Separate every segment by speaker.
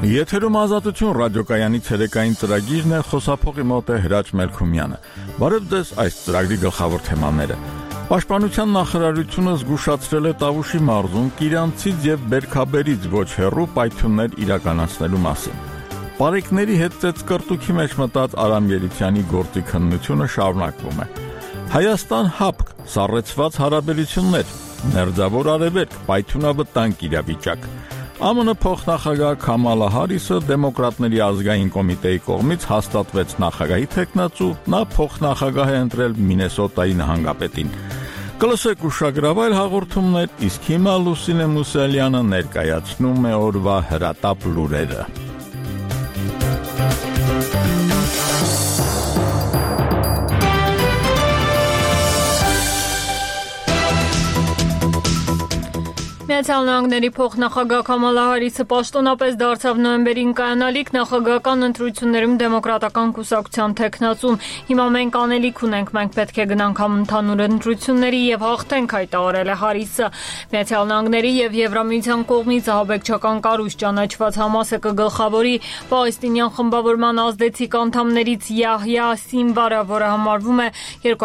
Speaker 1: Եթերում Ազատություն ռադիոկայանի ցերեկային ծրագիրն է, խոսափողի մոտ է Հրաչ Մելքումյանը։ Բարև ձեզ, այս ծրագրի գլխավոր թեմաները։ Պաշտպանության նախարարությունը զգուշացրել է Տավուշի մարզում կիրանցից եւ բերքաբերից ոչ հեռու պայթյուններ իրականացնելու մասին։ Պարեկների հետ ծեծկռտուքի մեջ մտած Արամ Երիցյանի գործի քննությունը շարունակվում է։ Հայաստան-Հապկ սառեցված հարաբերություններ, Մերձավոր Արևելք, պայթյունավտանգ իրավիճակ։ ԱՄՆ փոխնախագահ Քամալա Հարիսը դեմոկրատների ազգային կոմիտեի կողմից հաստատվեց նախագահի թեկնածու, նա փոխնախագահ է ընտրել Մինեսոտայի նահանգապետին։ Կլսեք ուշագրավայր հաղորդումներ, իսկ հիմա Լուսինե Մուսալյանը ներկայացնում է օրվա հրատապ լուրերը։
Speaker 2: Միացյալ Նահանգների փոխնախագահ Քամալա Հարիսը պաշտոնապես դարձավ նոյեմբերին կայանալիք նախագահական ընտրություններում դեմոկրատական կուսակցության թեկնածուն։ Հիմա մենք անելիք ունենք, մենք պետք է գնանք համընդհանուր ընտրությունների եւ հաղթենք, հայտարարել է Հարիսը։ Միացյալ Նահանգների եւ Եվրամիության կողմից ահաբեկչական կառույց ճանաչված Համասը կգլխավորի պաղեստինյան խմբավորման ազդեցիկ անդամներից Յահյա Սինվարը, որը համարվում է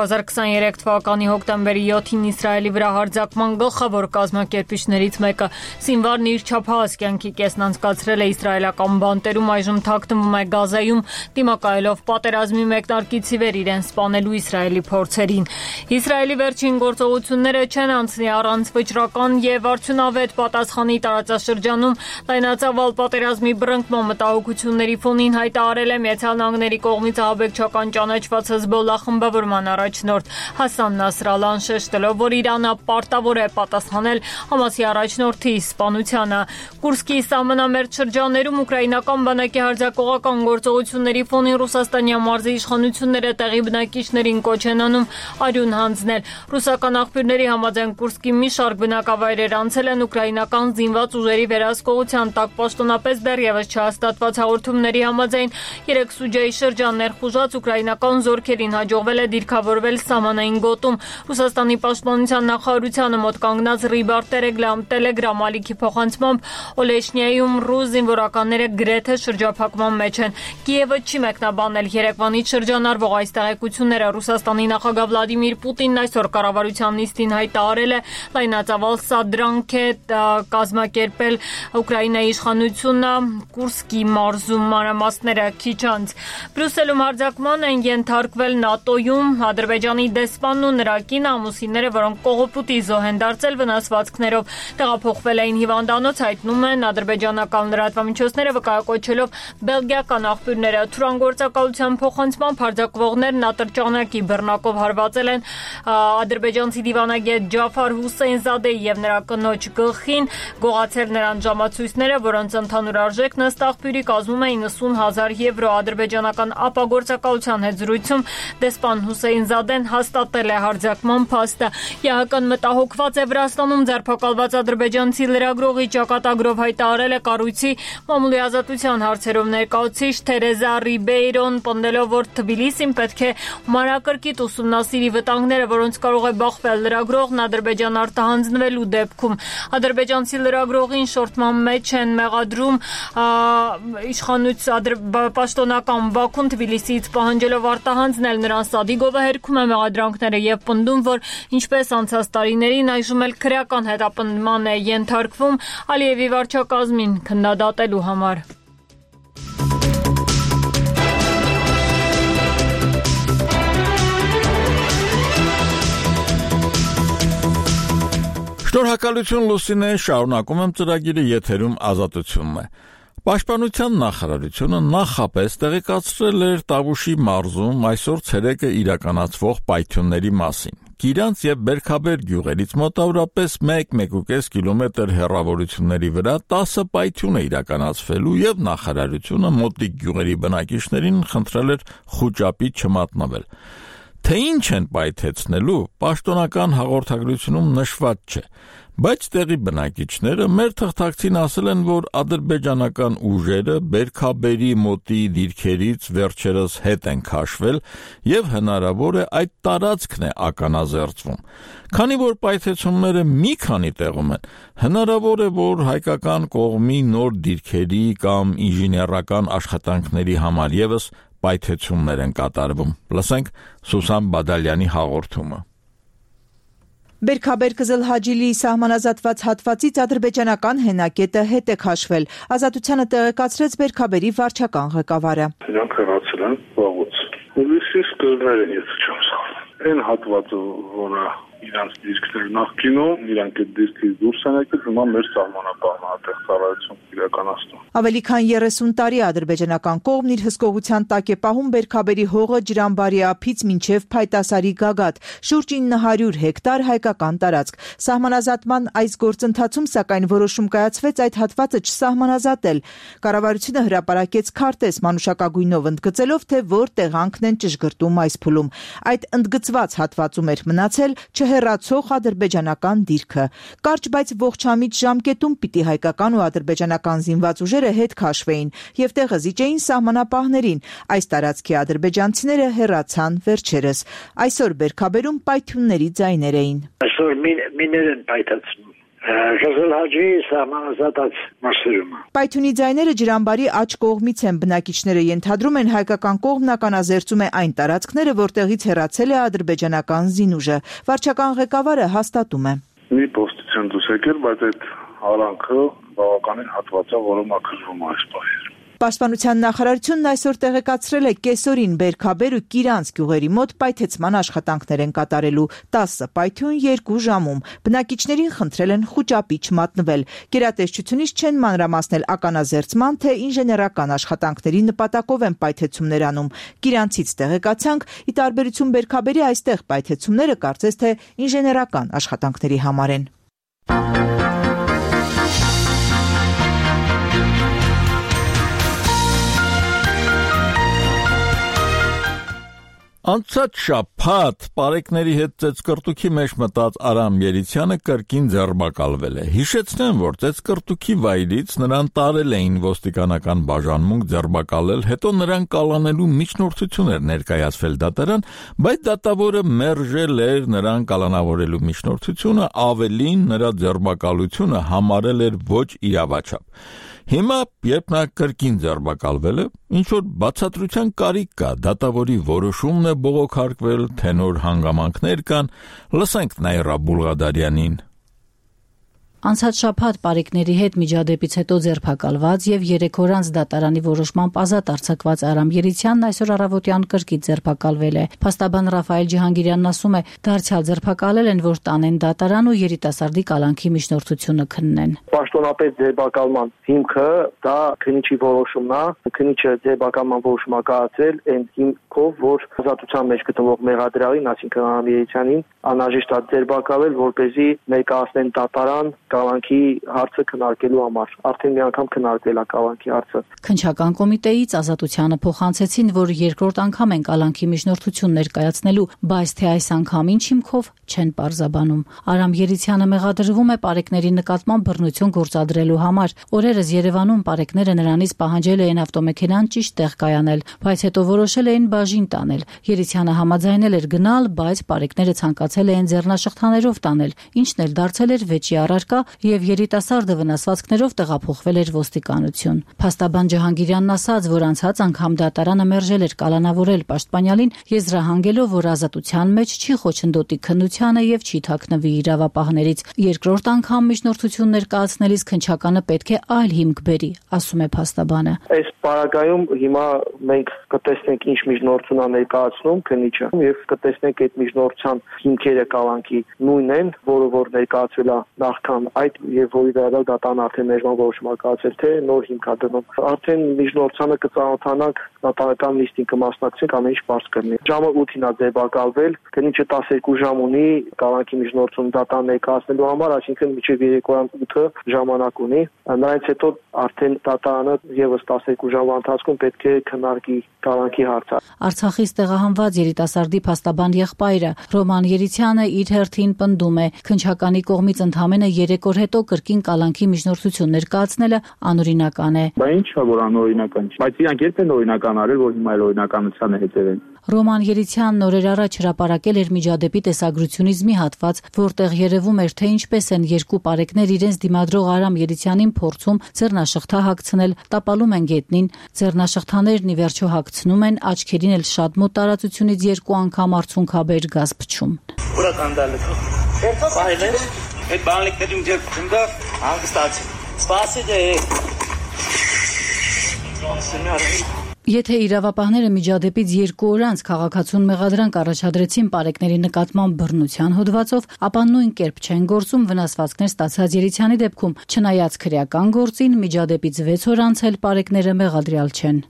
Speaker 2: 2023 թվականի հոկտեմբերի 7-ին Իսրայելի վրա հարձակման գլխավոր կազմակերպիչներից մեկը։ Սինվարն իր չափահաս կյանքի կեսն անցկացրել է իսրայելական բանտերում, այժմ թաքնվում է Գազայում, դիմակայելով պատերազմի մեկնարկից ի վեր իրեն սպանելու Իսրայելի փորձերին։ Իսրայելի վերջին գործողությունները չեն անցնի առանց վճռական եւ արդյունավետ պատասխանի տարածաշրջանում լայնածավալ պատերազմի բռնկման մտահոգությունների ֆոնին, հայտարարել է Միացյալ Նահանգների կողմից ահաբեկչական ճանաչված Հեզբոլլահ խմբավորման առաջնորդ Հասան Նասրալլահն, շեշտելով, որ Իրանը պարտավոր է պատասխանել Համասի առաջնորդի սպանությանը։ Կուրսկի սահմանամերձ շրջաններում ուկրաինական բանակի հարձակողական գործողությունների ֆոնին Ռուսաստանյան մարզի իշխանությունները տեղի բնակիչներին կոչ են անում արյուն հանձնել։ Ռուսական աղբյուրների համաձայն Կուրսկի մի շարք բնակավայրեր անցել են ուկրաինական զինված ուժերի վերահսկողության տակ։ Պաշտոնապես դեռևս չհաստատված հաղորդումների համաձայն 3 սուջայի շրջան ներխուժած ուկրաինական զորքերին հաջողվել է դիրքավորվել սահմանային գոտում։ Ռուսաստանի պաշտպանության նախարարությանը մոտ կանգնած Ռիբար Տելեգրամ ալիքի փոխանցմամբ Օլեշնիայում ռուս զինվորականները գրեթե շրջափակման մեջ են։ Կիևը չի մեկնաբանել երեկվանից շրջանառվող այս տեղեկությունները։ Ռուսաստանի նախագահ Վլադիմիր Պուտինն այսօր կառավարության նիստին հայտարարել է լայնածավալ սադրանք է կազմակերպել Ուկրաինայի իշխանությունը Կուրսկի մարզում, մանրամասները քիչ անց։ Բրյուսելում հարձակման են ենթարկվել ՆԱՏՕ-ում Ադրբեջանի դեսպանն ու նրա կինը, ամուսինները, որոնք կողոպուտի զոհ են դարձել վնասվածքներով, տեղափոխվել էին հիվանդանոց, հայտնում են ադրբեջանական լրատվամիջոցները, վկայակոչելով բելգիական աղբյուրները։ Թուրանգործակալության փոխանցմամբ հարձակվողներն ատրճանակի բռնակով հարվածել են ադրբեջանցի դիվանագետ Ջաֆար Հուսեյնզադեի եւ նրա կնոջ գլխին, գողացել նրանց ժամացույցները, որոնց ընդհանուր արժեքն ըստ աղբյուրի կազմում է 90,000 եվրո։ Ադրբեջանական ապագործակալության հետ զրույցում դեսպան Հուսեյնզադեն հաստատել է հարձակման փաստը։ ՀՀԿ-ն մտահոգված է Վրաստանում ձերբակալված ադրբեջանցի լրագրողի ճակատագրով, հայտարարել է կառույցի մամուլի ազատության հարցերով ներկայացուցիչ Թերեզա Ռիբեյրոն, պնդելով, որ Թբիլիսին պետք է մանրակրկիտ ուսումնասիրի վտանգները, որոնց կարող է բախվել լրագրողն Ադրբեջան արտահանձնվելու դեպքում։ Ադրբեջանցի լրագրողին շորթման մեջ են մեղադրում պաշտոնական Բաքուն, Թբիլիսիից պահանջելով արտահանձնել նրան։ Սադիգովը հերքում է մեղադրանքները եւ պնդում, որ ինչպես անցած տարիներին այժմ էլ քրեական հետապնդման է ենթարկվում Ալիևի վարչակազմին քննադատելու համար։
Speaker 1: Շնորհակալություն Լուսինե, շարունակում եմ ծրագիրը, եթերում Ազատությունն է։ Պաշտպանության նախարարությունը նախապես տեղեկացրել էր Տավուշի մարզում այսօր ցերեկը իրականացվող պայթյունների մասին։ Կիրանց եւ Բերքաբեր գյուղերից մոտավորապես 1-1.5 կիլոմետր հեռավորությունների վրա 10 պայթյուն է իրականացվելու եւ նախարարությունը մոտիկ գյուղերի բնակիչներին խնդրել էր խուճապի չմատնվել։ Թե ինչ են պայթեցնելու, պաշտոնական հաղորդագրությունում նշված չէ, Բայց տեղի բնակիչները մեր թղթակցին ասել են, որ ադրբեջանական ուժերը Բերքաբերի մոտի դիրքերից վերջերս հետ են քաշվել եւ հնարավոր է այդ տարածքն է ականազերծվում։ Քանի որ պայթեցումները մի քանի տեղում են, հնարավոր է, որ հայկական կողմի նոր դիրքերի կամ ինժեներական աշխատանքների համար եւս պայթեցումներ են կատարվում։ Լսենք Սուսան Բադալյանի հաղորդումը։
Speaker 3: Բերքաբեր-Կզլհաջիլիի սահմանազատված հատվածից ադրբեջանական հենակետը հետ է քաշվել։ Ազատությանը տեղեկացրեց Բերքաբերի վարչական ղեկավարը։
Speaker 4: Նրանք հեռացել են վաղուց։ Հուլիսի սկզբներ են, եթե չեմ սխալվում։ Այն հատվածը, որը իրանց դիրքներ նախկինում, իրանք այդ դիրքից դուրս են եկել, հիմա մեր սահմանապահն է ծառայություն իրականացնում։
Speaker 3: Ավելի քան 30 տարի ադրբեջանական կողմն իր հսկողության տակ է պահում Բերքաբերի հողը Ջրամբարի ափից մինչև Փայտասարի գագաթ, շուրջ 900 հեկտար հայկական տարածք։ Սահմանազատման այս գործընթացում սակայն որոշում կայացվեց այդ հատվածը չսահմանազատել։ Կառավարությունը հրապարակեց քարտեզ մանուշակագույնով ընդգծելով, թե որ տեղանքն են ճշգրտում այս փուլում։ Այդ ընդգծված հատվածում էր մնացել հեռացող ադրբեջանական դիրքը։ Կարճ, բայց ողջամիտ ժամկետում պիտի հայկական ու ադրբեջանական զինված ուժերը հետ քաշվեին եւ տեղը զիջեին սահմանապահներին։ Այս տարածքի ադրբեջանցիները հեռացան վերջերս։ Այսօր Բերքաբերում պայթյունների ձայներ էին։
Speaker 5: Այսօր միներ են պայթացնում։ Կզլհաջիլիի սահմանազատած մասերում։
Speaker 3: Պայթյունի ձայները Ջրամբարի աջ կողմից են։ Բնակիչները ենթադրում են հայկական կողմն ականազերծում է այն տարածքները, որտեղից հեռացել է ադրբեջանական զինուժը։ Վարչական ղեկավարը հաստատում է։
Speaker 4: Մի պոստից են դուրս եկել, բայց այդ արանքը բավականին հատված է, որը մաքրվում է այս պահին։
Speaker 3: Պաշտպանության նախարարությունն այսօր տեղեկացրել է կեսօրին Բերքաբեր ու Կիրանց գյուղերի մոտ պայթեցման աշխատանքներ են կատարելու 10 պայթյուն 2 ժամում։ Բնակիչներին խնդրել են խուճապի չմատնվել։ Գերատեսչությունից չեն մանրամասնել ականազերծման, թե ինժեներական աշխատանքների նպատակով են պայթեցումներ անում։ Կիրանցից տեղեկացանք, ի տարբերություն Բերքաբերի այստեղ պայթեցումները կարծես թե ինժեներական աշխատանքների համար են։
Speaker 1: Անցած շաբաթ պարեկների հետ ծեծկրտուքի մեջ մտած Արամ Երիցյանը կրկին ձերբակալվել է։ Հիշեցնեմ, որ ծեծկրտուքի վայրից նրան տարել էին ոստիկանական բաժանմունք ձերբակալել, հետո նրան կալանելու միջնորդություն էր ներկայացվել դատարան, բայց դատավորը մերժել էր նրան կալանավորելու միջնորդությունը, ավելին նրա ձերբակալությունը համարել էր ոչ իրավաչափ։ Հիմա, երբ նա կրկին ձերբակալվել է, ինչ-որ բացատրության կարիք կա, դատավորի որոշումն է բողոքարկվել, թե նոր հանգամանքներ կան, լսենք Նաիրա Բուլղադարյանին։
Speaker 6: Անցած շաբաթ պարեկների հետ միջադեպից հետո ձերբակալված եւ 3 օր անց դատարանի որոշմամբ ազատ արձակված Արամ Երիցյանն այսօր առավոտյան կրկին ձերբակալվել է։ Փաստաբան Ռաֆայել Ջիհանգիրյանն ասում է, դարձյալ ձերբակալել են, որ տանեն դատարան ու երիտասարդի կալանքի միջնորդությունը քննեն։
Speaker 5: Պաշտոնապես ձերբակալման հիմքը դա քննիչի որոշումն է, քննիչը ձերբակալման որոշում է կայացրել այն հիմքով, որ ազատության մեջ գտնվող մեղադրյալին, այսինքն Արամ Երիցյանին, անհրաժեշտ է ձերբակալել, որպեսզի ներկայացնեն դատարան կալանքի հարցը քննարկելու համար։ Արդեն մի անգամ քննարկվել է կալանքի հարցը։
Speaker 6: Քննչական կոմիտեից ազատությանը փոխանցեցին, որ երկրորդ անգամ են կալանքի միջնորդություն ներկայացնելու, բայց թե այս անգամ ինչ հիմքով չեն պարզաբանում։ Արամ Երիցյանը մեղադրվում է պարեկների նկատմամբ բռնություն գործադրելու համար։ Օրերս Երևանում պարեկները նրանից պահանջել էին ավտոմեքենան ճիշտ տեղ կայանել, բայց հետո որոշել էին բաժին տանել։ Երիցյանը համաձայնել էր գնալ, բայց պարեկները ցանկացել էին ձեռնաշղթաներով տանել, ինչն էլ դարձել էր վեճի առարկա եւ երիտասարդը վնասվածքներով տեղափոխվել էր ոստիկանություն։ Փաստաբան Ջահանգիրյանն ասաց, որ անցած անգամ դատարանը մերժել էր կալանավորել պաշտպանյալին, եզրահանգելով, որ ազատության մեջ չի խոչընդոտի քննությանը եւ չի թաքնվի իրավապահներից։ Երկրորդ անգամ միջնորդություն ներկայացնելիս քննչականը պետք է այլ հիմք բերի, ասում է փաստաբանը։
Speaker 5: Այս պարագայում հիմա մենք կտեսնենք ինչ միջնորդություն է ներկայացնում քննիչը եւ կտեսնենք այդ միջնորդության հիմքերը կալանքի նույնն են, որը որ ներկայացվել է նախքան այդ եւ որի վերաբերյալ դատան արդեն մեջման որոշում կայացել թե նոր հիմք է դնում։ Արդեն միջնորդցանը կծանոթանանք դատական նիստին կմասնակցենք, ամեն ինչ բարձ կլինի։ Ժամը 8-ին է ձևակալվել, քննիչը 12 ժամ ունի կալանքի միջնորդում դատան ներկայացնելու համար, այսինքն մինչև երեկոյան 8-ը ժամանակ ունի։ Նրանից հետո արդեն դատանը եւս 12 ժամվա ընթացքում պետք է քննարկի կալանքի հարցը։
Speaker 6: Արցախից տեղահանված երիտասարդի փաստաբան եղբայրը Ռոման Երիցյանը իր հերթին պնդում է, քննչականի կողմից ընդամենը 3 օր հետո կրկին կալանքի միջնորդություն ներկայացնելը անօրինական է։
Speaker 7: Բա ի՞նչ է, որ անօրինական չի։ Բայց իրանք երբ են օրինական արել, որ հիմա էլ օրինականությանը հետևեն։
Speaker 6: Ռոման Երիցյանն օրեր առաջ հրապարակել էր Միջադեպի տեսագրությունից մի հատված, որտեղ երևում էր, թե ինչպես են երկու պարեկներ իրենց դիմադրող Արամ Երիցյանին փորձում ձեռնաշղթա հագցնել, տապալում են գետնին, ձեռնաշղթաներն ի վերջո հագցնում են, աչքերին էլ շատ մոտ տարածությունից 2 անգամ արցունքաբեր գազ փչում։
Speaker 8: Ուրա կանդալը։ Ֆայլը, այդ բանալիքներում ձեռքում դա հանգստացի։ Սպասի
Speaker 6: Եթե իրավապահները միջադեպից 2 օր անց քաղաքացուն մեղադրանք առաջադրեցին պարեկների նկատմամբ բռնության հոդվածով, ապա նույն կերպ չեն գործում վնասվածքներ ստացած Երիցյանի դեպքում, չնայած քրեական գործին միջադեպից 6 օր անց էլ պարեկները մեղադրյալ չեն։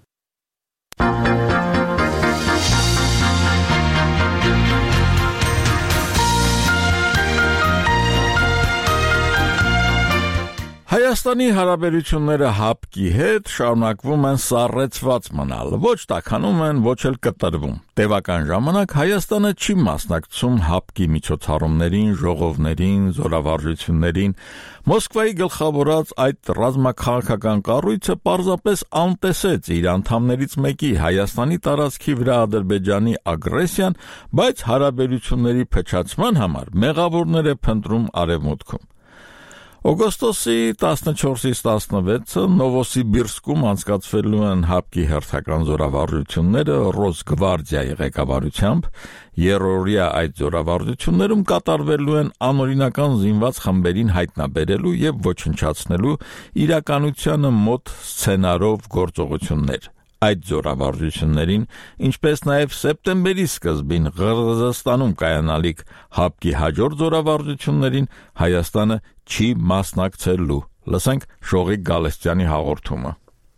Speaker 1: Հայաստանի հարաբերությունները ՀԱՊԿ-ի հետ շարունակվում են սառեցված մնալ, ոչ տաքանում են, ոչ էլ կտրվում։ Տևական ժամանակ Հայաստանը չի մասնակցում ՀԱՊԿ-ի միջոցառումներին, ժողովներին, զորավարժություններին։ Մոսկվայի գլխավորած այդ ռազմաքաղաքական կառույցը պարզապես անտեսեց իր անդամներից մեկի Հայաստանի տարածքի վրա Ադրբեջանի ագրեսիան, բայց հարաբերությունների փչացման համար մեղավորներ է փնտրում Արևմուտքում։ Օգոստոսի 14-ից 16-ը Նովոսիբիրսկում անցկացվելու են ՀԱՊԿ-ի հերթական զորավարժությունները Ռոսգվարդիայի ղեկավարությամբ, երրորդյա այդ զորավարժություններում կատարվելու են անօրինական զինված խմբերին հայտնաբերելու եւ ոչնչացնելու իրականությանը մոտ սցենարով գործողություններ։ Այդ զորավարժություններին, ինչպես նաև սեպտեմբերի սկզբին Ղրղզստանում կայանալիք ՀԱՊԿ-ի հաջորդ զորավարժություններին Հայաստանը չի մասնակցելու։ Լսենք Շողիկ Գալստյանի հաղորդումը։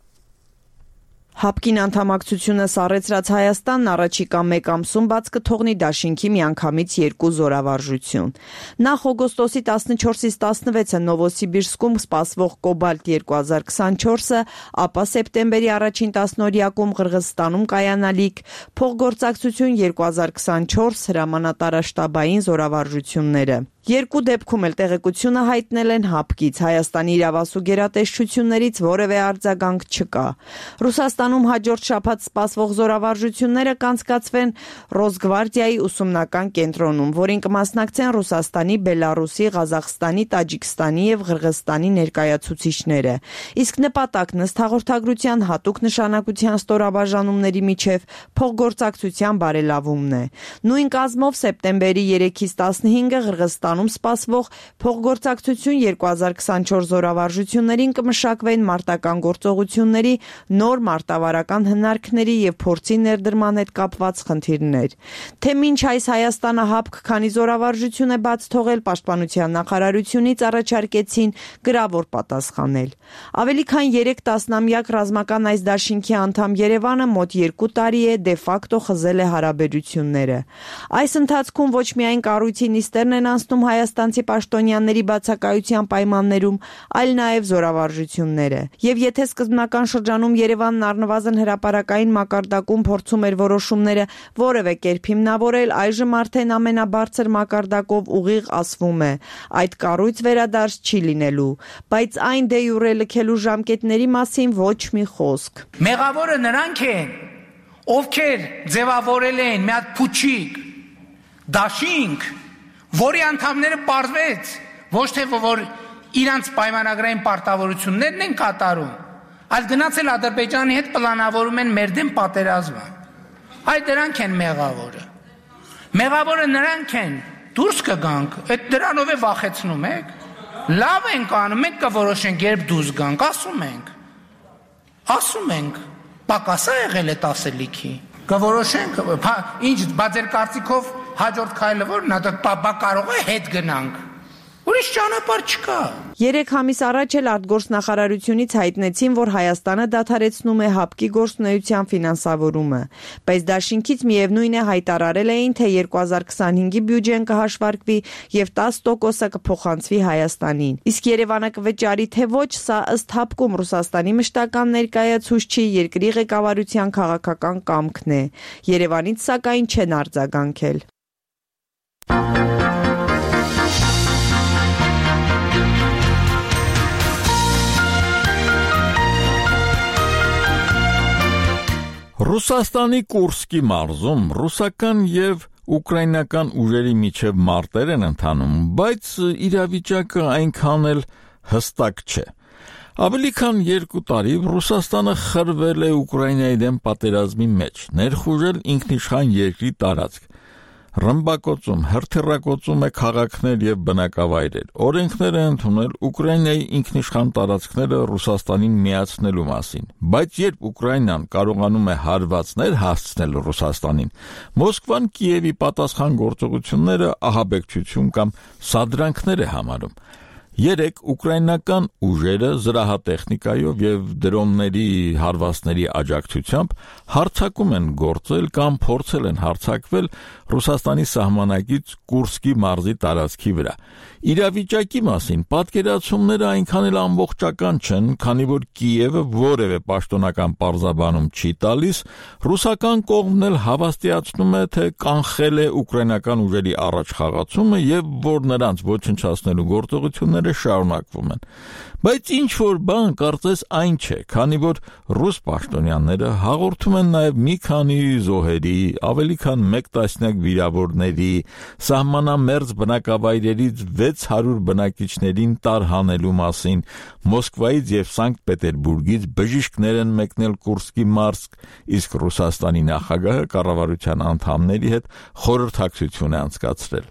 Speaker 3: ՀԱՊԿ-ին անդամակցությունը սառեցրած Հայաստանն առաջիկա 1 ամսում բաց կթողնի դաշինքի միանգամից 2 զորավարժություն։ Նախ օգոստոսի 14-ից 16-ը Նովոսիբիրսկում սպասվող Կոբալտ 2024-ը, ապա սեպտեմբերի առաջին 10-օրյակում Ղրղզստանում կայանալիք Փոխգործակցություն 2024 հրամանատարաշտաբային զորավարժությունները։ Երկու դեպքում էլ տեղեկությունը հայտնել են ՀԱՊԿ-ից, Հայաստանի իրավասու գերատեսչություններից որևէ արձագանք չկա։ Ռուսաստանում հաջորդ շաբաթ սպասվող զորավարժությունները կանցկացվեն Ռոսգվարդիայի ուսումնական կենտրոնում, որին կմասնակցեն Ռուսաստանի, Բելարուսի, Ղազախստանի, Տաջիկստանի եւ Ղրղզստանի ներկայացուցիչները։ Իսկ նպատակն ըստ հաղորդագրության հատուկ նշանակության ստորաբաժանումների միջև փոխգործակցության բարելավումն է։ Նույն կազմով սեպտեմբերի 3-ից 15-ը Ղրղզստանում սպասվող Փոխգործակցություն 2024 զորավարժություններին կմշակվեն մարտական գործողությունների, նոր մարտավարական հնարքների եւ փորձի ներդրման հետ կապված խնդիրներ։ Թե մինչ այս Հայաստանը ՀԱՊԿ քանի զորավարժություն է բաց թողել, Պաշտպանության նախարարությունից առաջարկեցին գրավոր պատասխանել։ Ավելի քան 3 տասնամյակ ռազմական այս դաշինքի անդամ Երևանը մոտ 2 տարի է դե ֆակտո խզել է հարաբերությունները։ Այս ընթացքում ոչ միայն կառույցի նիստերն են անցնում հայաստանցի պաշտոնյաների բացակայության պայմաններում, այլ նաև զորավարժությունները։ Եվ եթե սկզբնական շրջանում Երևանն առնվազն հրապարակային մակարդակում փորձում էր որոշումները որևէ կերպ հիմնավորել, այժմ արդեն ամենաբարձր մակարդակով ուղիղ ասվում է. այդ կառույց վերադարձ չի լինելու, բայց այն դե յուրե լքելու ժամկետների մասին ոչ մի խոսք։
Speaker 8: Մեղավորը նրանք են, ովքեր ձևավորել են մի հատ փուչիկ դաշինք, որի անդամները պարզվեց ոչ թե որ իրանց պայմանագրային պարտավորություններն են կատարում, այլ գնացել Ադրբեջանի հետ պլանավորում են մեր դեմ պատերազմը։ Այդ դրանք են մեղավորը։ Մեղավորը նրանք են, դուրս կգանք, այդ դրանով է վախեցնում եք։ Լավ ենք անում, մենք կորոշենք երբ դուրս գանք, ասում ենք, պակասա եղել է ասելիքի։ Կորոշենք, ինչ, բա ձեր կարծիքով հաջորդ քայլը որն է, բա կարող է հետ գնանք։ Ուրիշ ճանապարհ չկա։
Speaker 9: 3 ամիս առաջ էլ արտգործնախարարությունից հայտնեցին, որ Հայաստանը դադարեցնում է հապկի գործունեության ֆինանսավորումը, բայց դաշինքից միևնույն է հայտարարել էին, թե 2025-ի բյուջեն կհաշվարկվի եւ 10%-ը կփոխանցվի Հայաստանին։ Իսկ Երևանը կվճարի թե ոչ, սա ըստ հապկում Ռուսաստանի մշտական ներկայացուցչի երկրի ղեկավարության քաղաքական կամքն է։ Երևանից սակայն չեն արձագանքել։
Speaker 1: Ռուսաստանի Կուրսկի մարզում ռուսական եւ ուկրաինական ուժերի միջև մարտեր են ընթանում, բայց իրավիճակը այնքան էլ հստակ չէ։ Ավելի քան 2 տարի Ռուսաստանը խրվել է Ուկրաինայի դեմ պատերազմի մեջ, ներխուժել ինքնիշխան երկրի տարածք, ռմբակոծում, հրթիռակոծում է քաղաքներ եւ բնակավայրեր, օրենքներ է ընդունել Ուկրաինայի ինքնիշխան տարածքները Ռուսաստանին միացնելու մասին, բայց երբ Ուկրաինան կարողանում է հարվածներ հասցնել Ռուսաստանին, Մոսկվան Կիևի պատասխան գործողությունները ահաբեկչություն կամ սադրանքներ է համարում։ 3 ուկրաինական ուժերը զրահատեխնիկայով եւ դրոնների հարվածների աջակցությամբ հարձակում են գործել կամ փորձել են հարձակվել Ռուսաստանի սահմանակից Կուրսկի մարզի տարածքի վրա։ Իրավիճակի մասին պատկերացումները այնքան էլ ամբողջական չեն, քանի որ Կիևը որևէ պաշտոնական պարզաբանում չի տալիս, ռուսական կողմն էլ հավաստիացնում է, թե կանխել է ուկրաինական ուժերի առաջխաղացումը եւ որ նրանց ոչնչացնելու գործողությունները շարունակվում են։ Բայց ինչ որ բան կարծես այն չէ, քանի որ ռուս պաշտոնյաները հաղորդում են նաև մի քանի զոհերի, ավելի քան 1 տասնյակ վիրավորների, սահմանամերձ բնակավայրերից 600 բնակիչներին տարհանելու մասին, Մոսկվայից եւ Սանկտ Պետերբուրգից բժիշկներ են մեկնել Կուրսկի մարզ, իսկ Ռուսաստանի նախագահը կառավարության անդամների հետ խորհրդակցություն է անցկացրել։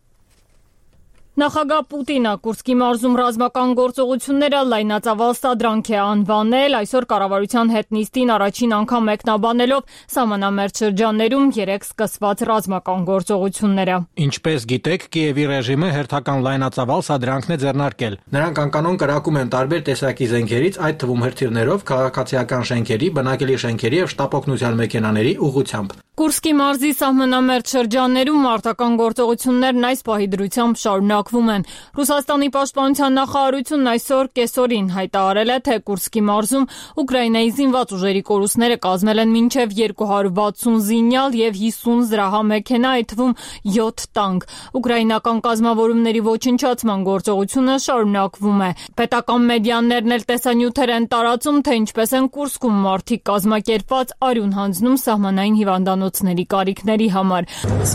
Speaker 2: Նախագահ Պուտինը Կուրսկի մարզում ռազմական գործողությունները լայնածավալ սադրանք է անվանել, այսօր կառավարության հետ նիստին առաջին անգամ մեկնաբանելով սահմանամերձ շրջաններում 3 սկսված ռազմական գործողությունները։
Speaker 10: Ինչպես գիտեք, Կիևի ռեժիմը հերթական լայնածավալ սադրանքն է ձեռնարկել։ Նրանք անկանոն կրակում են տարբեր տեսակի զենքերից, այդ թվում հրթիռներով, քաղաքացիական շենքերի, բնակելի շենքերի եւ շտապօգնության մեքենաների ուղղությամբ։
Speaker 2: Կուրսկի մարզի սահմանամերձ շրջաններում մարտական գործողություններն այս պահի դրությամբ շարունակվում են։ Ռուսաստանի պաշտպանության նախարարությունն այսօր կեսօրին հայտարարել է, թե Կուրսկի մարզում Ուկրաինայի զինված ուժերի կորուստները կազմել են մինչև 260 զինյալ եւ 50 զրահամեքենա, այդ թվում 7 տանկ։ Ուկրաինական կազմավորումների ոչնչացման գործողությունը շարունակվում է։ Պետական մեդիաներն էլ տեսանյութեր են տարածում, թե ինչպես են Կուրսկում մարդիկ կազմակերպված արյուն հանձնում սահմանային հիվանդանոցների կարիքների համար։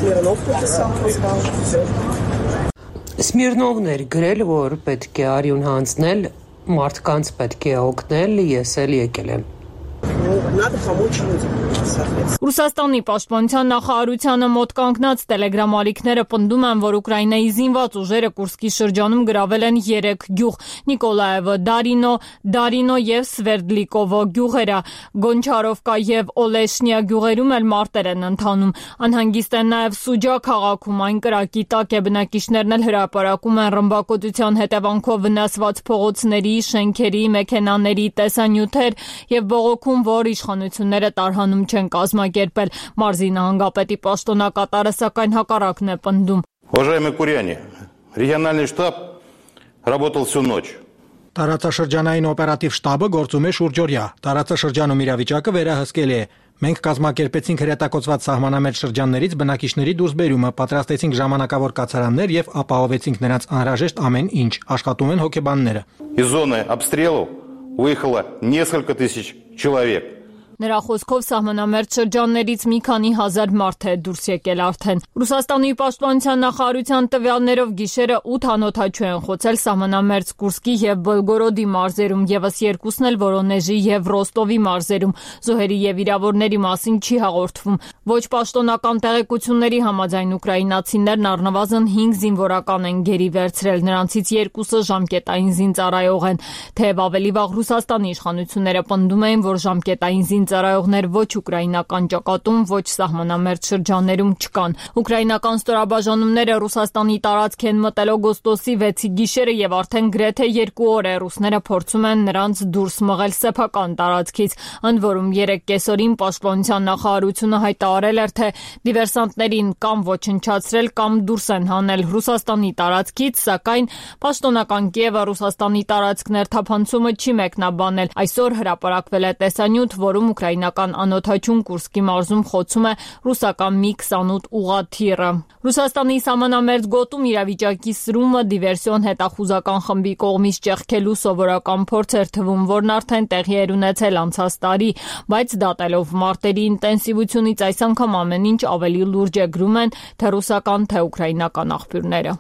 Speaker 11: Սմիրնովն էր գրել, որ պետք է արյուն հանձնել, մարդկանց պետք է օգնել, ես էլ եկել եմ։
Speaker 2: Ռուսաստանի պաշտպանության նախարարությանը մոտ կանգնած տելեգրամ ալիքները պնդում են, որ Ուկրաինայի զինված ուժերը Կուրսկի շրջանում գրավել են 3 գյուղ՝ Նիկոլաևը, Դարինո եւ Սվերդլիկովո գյուղերը, Գոնչարովկա եւ Օլեշնիա գյուղերում էլ մարտեր են ընթանում։ Անհանգիստ են նաեւ Սուջա քաղաքում, այն կրակի տակ է, բնակիչներն էլ հրապարակում են ռմբակոծության հետևանքով վնասված փողոցների, շենքերի, մեքենաների տեսանյութեր եւ բողոքում, որ իշխանությունները տարհանում չեն կազմակերպել։ Մարզի նահանգապետի պաշտոնակատարը սակայն հակառակն է պնդում։
Speaker 12: Уважаемые куряне, региональный штаб работал всю ночь.
Speaker 10: Տարածաշրջանային օպերատիվ շտաբը գործում է շուրջօրյա։ Տարածաշրջանում իրավիճակը վերահսկելի է։ Մենք կազմակերպեցինք հրետակոծված սահմանամերձ շրջաններից բնակիչների դուրսբերումը, պատրաստեցինք ժամանակավոր կացարաններ եւ ապահովեցինք նրանց անհրաժեշտ ամեն ինչ։ Աշխատում են հոգեբանները։
Speaker 12: Из зоны обстрелов выехало несколько тысяч человек.
Speaker 2: Նրա խոսքով սահմանամերձ շրջաններից մի քանի հազար մարդ է դուրս եկել արդեն։ Ռուսաստանի պաշտպանության նախարարության տվյալներով գիշերը 8 անօդաչու են խոցել սահմանամերձ Կուրսկի եւ Բոլգորոդի մարզերում, եւս 2-ն էլ Վորոնեժի եւ Ռոստովի մարզերում։ Զոհերի եւ վիրավորների մասին չի հաղորդվում։ Ոչ պաշտոնական տեղեկությունների համաձայն ուկրաինացիներն առնվազն 5 զինվորական են գերի վերցրել, նրանցից 2-ը ժամկետային զինծառայող են։ Թեև ավելի վաղ Ռուսաստանի իշխանությունները պնդում էին, որ ժամկետային հայտարարողներ ոչ ուկրաինական ճակատում, ոչ սահմանամերձ շրջաններում չկան։ Ուկրաինական ստորաբաժանումները Ռուսաստանի տարածք են մտել օգոստոսի 6-ի գիշերը եւ արդեն գրեթե 2 օր է ռուսները փորձում են նրանց դուրս մղել սեփական տարածքից։ Ընդ որում 3 կեսօրին պաշտպանության նախարարությունը հայտարարել էր, թե դիվերսանտներին կամ ոչնչացրել կամ դուրս են հանել Ռուսաստանի տարածքից, սակայն պաշտոնական Կիևը Ռուսաստանի տարածք ներթափանցումը չի մեկնաբանել։ Այսօր հրապարակվել է տեսանյութ, որում ուկրաինական անօդաչուն Կուրսկի մարզում խոցում է ռուսական Mi-28 ուղղաթիռը։ Ռուսաստանի սահմանամերձ գոտում իրավիճակի սրումը դիվերսիոն հետախուզական խմբի կողմից ճեղքելու սովորական փորձ էր թվում, որն արդեն տեղի էր ունեցել անցած տարի, բայց դատելով մարտերի ինտենսիվությունից այս անգամ ամեն ինչ ավելի լուրջ է, գրում են թե ռուսական, թե ուկրաինական աղբյուրները։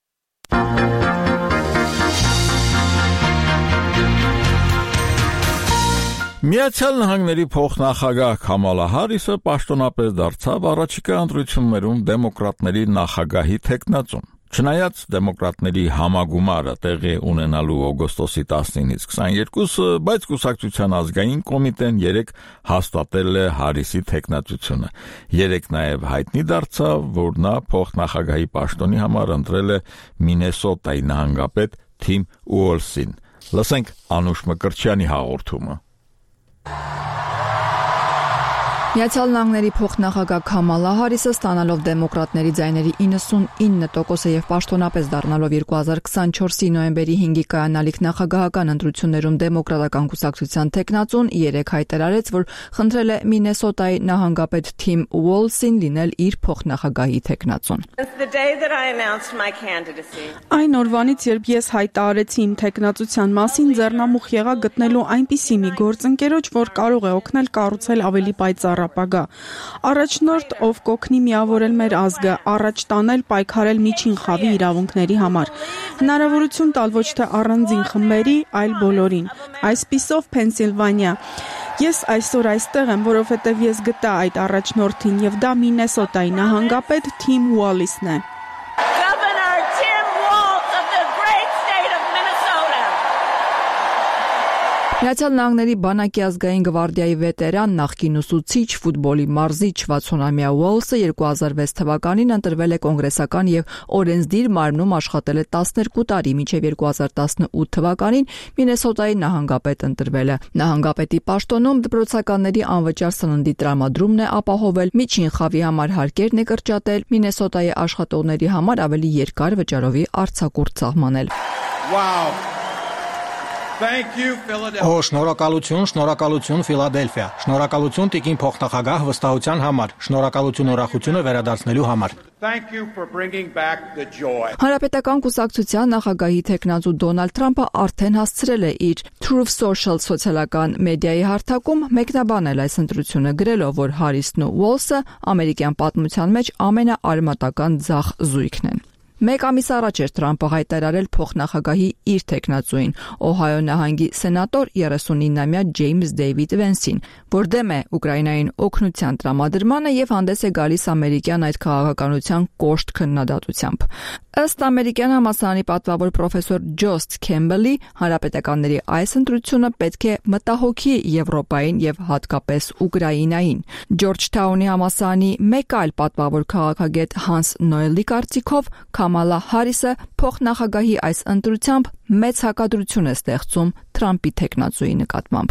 Speaker 1: Միացյալ Նահանգների փոխնախագահ Քամալա Հարիսը պաշտոնապես դարձավ առաջիկա ընտրություններում դեմոկրատների նախագահի թեկնածուն։ Չնայած դեմոկրատների համագումարը տեղի ունենալու օգոստոսի 19-ից 22, բայց կուսակցության ազգային կոմիտեն 3 հաստատել է Հարիսի թեկնածությունը։ 3 նաև հայտնի դարձավ, որ նա փոխնախագահի պաշտոնի համար ընտրել է Մինեսոտայի նահանգապետ Թիմ Ուոլսին։ Լսենք Անուշ Մկրտչյանի հաղորդումը։
Speaker 13: Միացյալ Նահանգների փոխնախագահ Քամալա Հարիսը ստանալով դեմոկրատների ձայների 99%-ը եւ պաշտոնապես դառնալով 2024-ի նոյեմբերի 5-ի կայանալիք նախագահական ընտրություններում դեմոկրատական կուսակցության թեկնածուն 3 հայտարարեց, որ խնդրել է Մինեսոտայի նահանգապետ Թիմ Ուոլսին լինել իր փոխնախագահի թեկնածուն։
Speaker 14: Այն օրվանից, երբ ես հայտարարեցի իմ թեկնածության մասին, ձեռնամուխ եղա գտնելու այնպիսի մի գործընկերոջ, որ կարող է օգնել կառուցել ավելի պայծառ ապագա։ Առաջնորդ, ով կօգնի միավորել մեր ազգը, առաջ տանել, պայքարել միջին խավի իրավունքների համար։ Հնարավորություն տալ ոչ թե առանձին խմբերի, այլ բոլորին։ Այսպիսով Փենսիլվանիա։ Ես այսօր այստեղ եմ, որովհետև ես գտա այդ առաջնորդին եւ դա Մինեսոտայի նահանգապետ Թիմ Ուոլիսն է։
Speaker 13: Միացյալ Նահանգների բանակի ազգային գվարդիայի վետերան, նախկին ուսուցիչ, ֆուտբոլի մարզիչ 60-ամյա Ուոլսը 2006 թվականին ընտրվել է կոնգրեսական եւ օրենսդիր մարմնում աշխատել է 12 տարի, մինչեւ 2018 թվականին Մինեսոտայի նահանգապետ ընտրվել է։ Նահանգապետի պաշտոնում դպրոցականների անվճար սննդի տրամադրումն է ապահովել, միջին խավի համար հարկերն է կրճատել, Մինեսոտայի աշխատողների համար ավելի երկար վճարովի արձակուրդ սահմանել։
Speaker 10: Wow. Thank you, Philadelphia. Շնորհակալություն Ֆիլադելֆիա։ Շնորհակալություն տիկին փոխնախագահ վստահության համար։ Շնորհակալություն ուրախությունը վերադարձնելու համար։
Speaker 15: Thank you for bringing back the joy.
Speaker 13: Հանրապետական կուսակցության նախագահի թեկնածու Դոնալդ Թրամփը արդեն հասցրել է իր Truth Social սոցիալական մեդիայի հարթակում մեկնաբանել այս ընտրությունը, գրելով, որ Հարիսն ու Ուոլսը ամերիկյան պատմության մեջ ամենաարմատական ձախ զույգն են։ Մեկ ամիս առաջ էր Թրամփը հայտարարել փոխնախագահի իր թեկնածուին, Օհայո նահանգի սենատոր 39-ամյա Ջեյմս Դեյվիդ Վենսին, որ դեմ է Ուկրաինային օգնության տրամադրմանը եւ հանդես է գալիս ամերիկյան այդ քաղաքականության կոշտ քննադատությամբ։ Ըստ ամերիկյան համալսարանի պատվավոր պրոֆեսոր Ջոսթ Քեմբելի, հանրապետականների այս ընտրությունը պետք է մտահոգի Եվրոպային եւ հատկապես Ուկրաինային։ Ջորջթաունի համալսարանի մեկ այլ պատվավոր քաղաքագետ Հանս Նոյելի կարծիքով Քամալա Հարիսը փոխնախագահի այս ընտրությամբ մեծ հակադրություն է ստեղծում Թրամփի թեկնածուի նկատմամբ։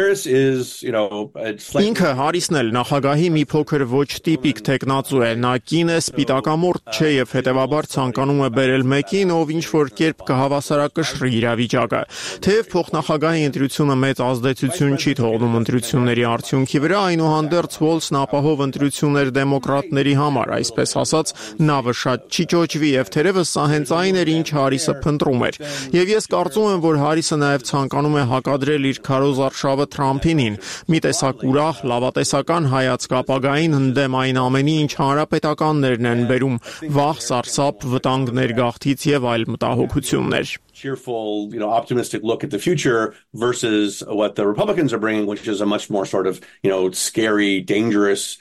Speaker 16: Ինքը Հարիսն էլ նախագահի մի փոքր ոչ տիպիկ թեկնածու է, նա կին է, սպիտակամորթ չէ եւ հետեւաբար ցանկանում է բերել մեկին, ով ինչ որ կերպ կհավասարակշռի իրավիճակը։ Թեև փոխնախագահի ընտրությունը մեծ ազդեցություն չի թողնում ընտրությունների արդյունքի վրա, այնուհանդերձ Ուոլսն ապահով ընտրություններ դեմոկրատների համար, այսպես ասած, նավը շատ չի ճոճվի եւ թերևս սա հենց այն էր, ինչ Հարիսը փնտրում էր։ Եվ ես կարծում եմ, որ Հարիսը նաեւ ցանկանում է հակադրել իր քարոզարշավը Թրամփին, մի տեսակ ուրախ, լավատեսական հայացք ապագային ընդդեմ այն ամենի, ինչ հանրապետականներն են բերում, վախ, սարսափ, վտանգներ գաղթից եւ այլ մտահոգություններ։
Speaker 17: Cheerful, optimistic look at the future versus what the Republicans are bringing, which is a much more sort of, scary, dangerous.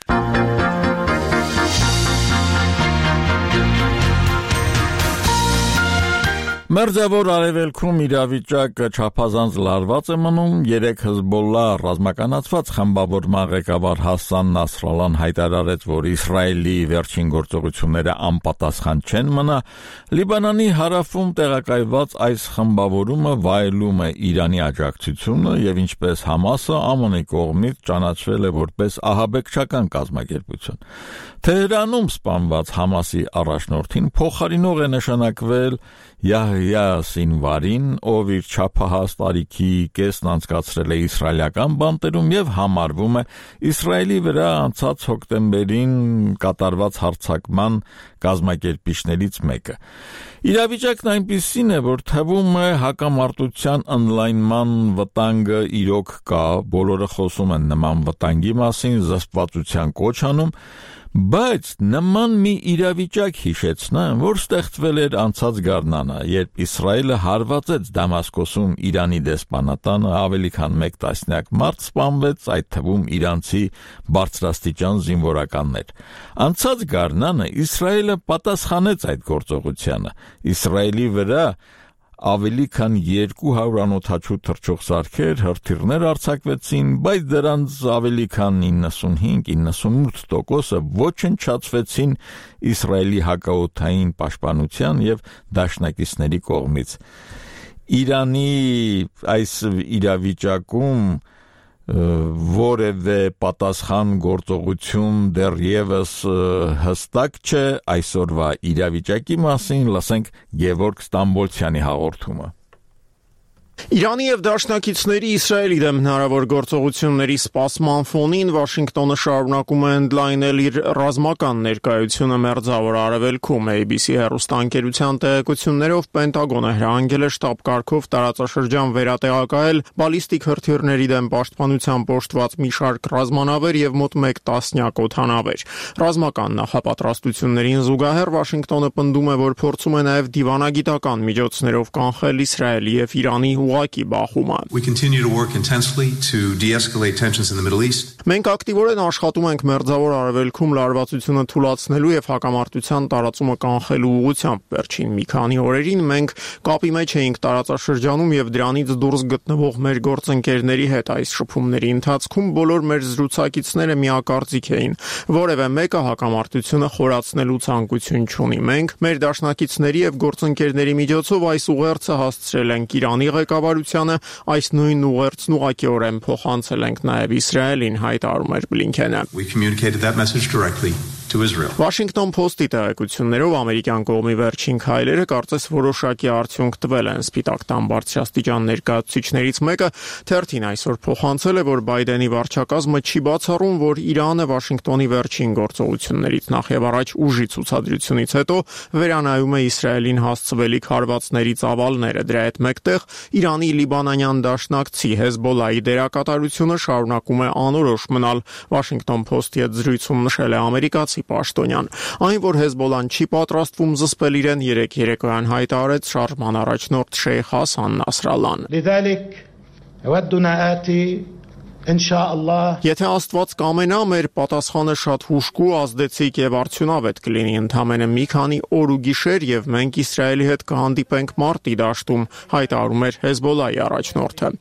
Speaker 1: Մերձավոր արևելքում իրավիճակը չափազանց լարված է մնում, 3 Հեզբոլլա ռազմականացված խմբավորման ղեկավար Հասան Նասրալլան հայտարարեց, որ Իսրայելի վերջին գործողությունները անպատասխան չեն մնա, Լիբանանի հարավում տեղակայված այս խմբավորումը վայելում է Իրանի աջակցությունը եւ ինչպես Համասը ԱՄՆ-ի կողմից ճանաչվել է որպես ահաբեկչական կազմակերպություն։ Թեհրանում սպանված Համասի առաջնորդին փոխարինող է նշանակվել Յահյա Սինվարին, ով իր չափահաս տարիքի կեսն անցկացրել է իսրայելական բանտերում եւ համարվում է Իսրայելի վրա անցած հոկտեմբերին կատարված հարձակման կազմակերպիչներից մեկը։ Իրավիճակն այնպիսին է, որ թվում է հակամարտության ընդլայնման վտանգը իրոք կա, բոլորը խոսում են նման վտանգի մասին, զսպվածության կոչ անում, բայց նման մի իրավիճակ հիշեցնեմ, որ ստեղծվել էր անցած գարնանը, երբ Իսրայելը հարվածեց Դամասկոսում Իրանի դեսպանատանը, ավելի քան 1 տասնյակ մարդ սպանվեց, այդ թվում իրանցի բարձրաստիճան զինվորականներ։ Անցած գարնանը Իսրայելը պատասխանեց այդ գործողությանը։ Իսրայելի վրա ավելի քան 200 անօդաչու թռչող սարքեր, հրթիռներ արձակվեցին, բայց դրանց ավելի քան 95-98%-ը ոչնչացվեցին Իսրայելի հակաօդային պաշտպանության եւ դաշնակիցների կողմից։ Իրանի այս իրավիճակում որևէ պատասխան գործողություն դեռևս հստակ չէ, այսօրվա իրավիճակի մասին լսենք Գևորգ Ստամբոլցյանի հաղորդումը։
Speaker 16: Իրանի եւ դաշնակիցների Իսրայելի դեմ հնարավոր գործողությունների սպասման ֆոնին Վաշինգտոնը շարունակում է ընդլայնել իր ռազմական ներկայությունը Մերձավոր Արևելքում։ ABC հեռուստաընկերության տեղեկություններով Պենտագոնը հրահանգել է շտաբ կարգով տարածաշրջան վերատեղակայել բալիստիկ հրթիռների դեմ պաշտպանությամբ օժտված մի շարք ռազմանավեր եւ մոտ 1 տասնյակ օդանավեր։ Ռազմական նախապատրաստություններին զուգահեռ Վաշինգտոնը պնդում է, որ փորձում է նաեւ դիվանագիտական միջոցներով կանխել Իսրայելի եւ Իրանի
Speaker 18: We continue to work intensely to de-escalate tensions in the Middle East.
Speaker 16: Մենք ակտիվորեն աշխատում ենք Մերձավոր Արևելքում լարվածությունը թուլացնելու եւ հակամարտության տարածումը կանխելու ուղղությամբ։ Վերջին մի քանի օրերին մենք կապի մեջ էինք տարածաշրջանում եւ դրանից դուրս գտնվող մեր գործընկերների հետ։ Այս շփումների ընթացքում բոլոր մեր զրուցակիցները միակարծիք էին։ Որևէ մեկը հակամարտությունը խորացնելու ցանկություն չունի։ Մենք մեր դաշնակիցների եւ գործընկերների միջոցով այս ուղերձը հասցրել ենք Իրանի ղեկավարությանը, այս նույն ուղերձն ուղղակիորեն փոխանցել ենք նաև Իսրայելին, հայտարարում էր Բլինքենը։
Speaker 18: We communicated that message directly to Israel.
Speaker 16: Washington Post-ի տեղեկություններով ամերիկյան կողմի վերջին քայլերը կարծես որոշակի արդյունք տվել են։ Սպիտակ տան բարձրաստիճան ներկայացուցիչներից մեկը թերթին այսօր փոխանցել է, որ Բայդենի վարչակազմը չի բացառում, որ Իրանը Վաշինգտոնի վերջին գործողություններից նախ եւ առաջ ուժի ցուցադրությունից հետո վերանայում է Իսրայելին հասցվելիք հարվածների ծավալները։ Դրա հետ մեկտեղ Իրանի լիբանանյան դաշնակցի Հեզբոլլայի դերակատարությունը շարունակում է անորոշ մնալ։ Washington Post-ի հետ զրույցում նշել է ամերիկացի պաշտոնյան։ Այն, որ Հեզբոլլան չի պատրաստվում զսպել իրեն, երեկոյան հայտարարեց շարժման առաջնորդ Շեյխ Հասան Նասրալլան։ Եթե Աստված կամենա, մեր պատասխանը շատ հուժկու, ազդեցիկ եւ արդյունավետ կլինի։ Ընդամենը մի քանի օր ու գիշեր եւ մենք Իսրայելի հետ կհանդիպենք մարտի դաշտում, հայտարարում էր Հեզբոլլայի առաջնորդը։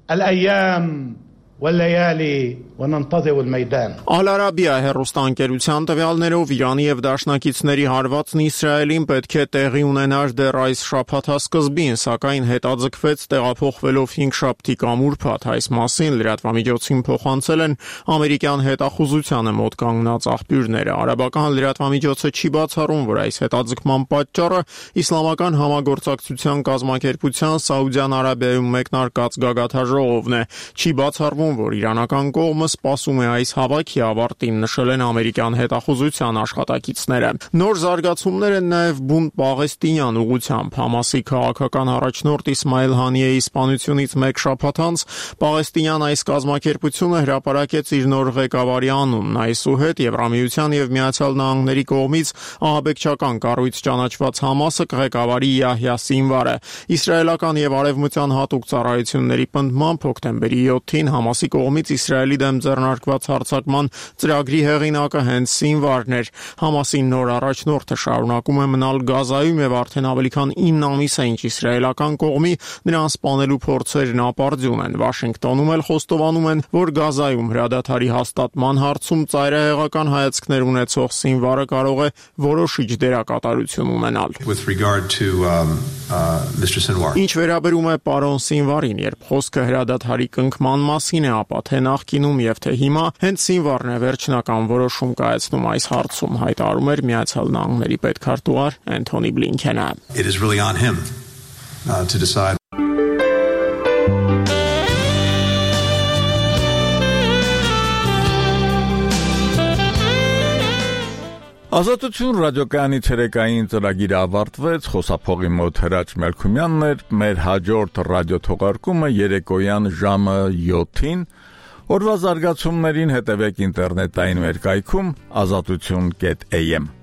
Speaker 16: Ալ-Արաբիա հեռուստաընկերության տվյալներով Իրանի եւ դաշնակիցների հարվածն Իսրայելին պետք է տեղի ունենար դեռ այս շաբաթասկզբին, սակայն հետաձգվեց տեղափոխվելով 5 շաբթի կամ ուրբաթ։ Այս մասին լրատվամիջոցին փոխանցել են ամերիկյան հետախուզությանը մոտ կանգնած աղբյուրները։ Արաբական լրատվամիջոցը չի բացառում, որ այս հետաձգման պատճառը իսլամական համագործակցության կազմակերպության Սաուդյան Արաբիայում մեկնարկած գագաթաժողովն է։ Չի բացառվում, որ իրանական կողմը սպասում է այս հավաքի ավարտին, նշել են ամերիկյան հետախուզության աշխատակիցները։ Նոր զարգացումներ են նաև բունտ Պաղեստինյան ուղղությամբ։ Համասի քաղաքական առաջնորդ Իսմայել Հանիեի սպանությունից 1 շաբաթ անց Պաղեստինյան այս կազմակերպությունը հրապարակեց իր նոր ղեկավարի անունն։ Այսուհետ Եվրամիության եւ Միացյալ Նահանգների կողմից ահաբեկչական կառույց ճանաչված Համասը ղեկավարի Յահյա Սինվարը։ Իսրայելական եւ արևմտյան հատուկ ծառայությունների պնդմամբ հոկտեմբերի 7-ին Համասի Համասի կողմից Իսրայելի դեմ ձեռնարկված հարձակման ծրագրի հեղինակը հենց Սինվարն էր։ Համասի նոր առաջնորդը շարունակում է մնալ Գազայում եւ արդեն ավելի քան 9 ամիս է ինչ իսրայելական կողմի նրան սպանելու փորձերն ապարդյուն են։ Վաշինգտոնում էլ խոստովանում են, որ Գազայում հրադադարի հաստատման հարցում ծայրահեղական հայացքներ ունեցող Սինվարը կարող է որոշիչ դերակատարություն ունենալ։ Ինչ վերաբերում է պարոն Սինվարին, երբ խոսքը հրադադարի կնքման մասին է, ապա թե նախկինում եւ թե հիմա հենց Սինվարն է վերջնական որոշում կայացնում այս հարցում, հայտարարում էր Միացյալ Նահանգների պետքարտուղար Անթոնի Բլինքենը։
Speaker 18: It is really on him to decide.
Speaker 1: Ազատություն ռադիոկայանի ցերեկային ծրագիրը ավարտվեց, խոսափողի մոտ Հրաչ Մելքումյանն էր, մեր հաջորդ ռադիոթողարկումը երեկոյան ժամը 7-ին, օրվա զարգացումներին հետևեք ինտերնետային մեր կայքում azatutun.am